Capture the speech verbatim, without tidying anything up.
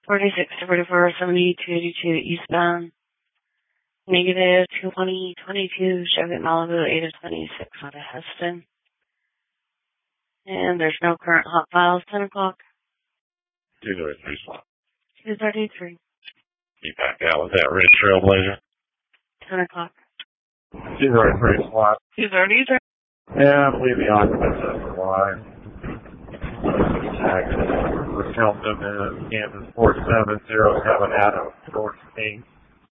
forty-six to forty-four, seventy-two eighty-two eastbound. Negative twenty twenty-two Chevy Malibu, eight of twenty-six out of Heston. And there's no current hot files, ten o'clock. two thirty-three slot. two thirty-three. You back out with that red Trailblazer? ten o'clock. two thirty-three slot. two thirty-three. Yeah, I believe the occupants are alive. We're counting them in Kansas four seven zero seven Adam, George King.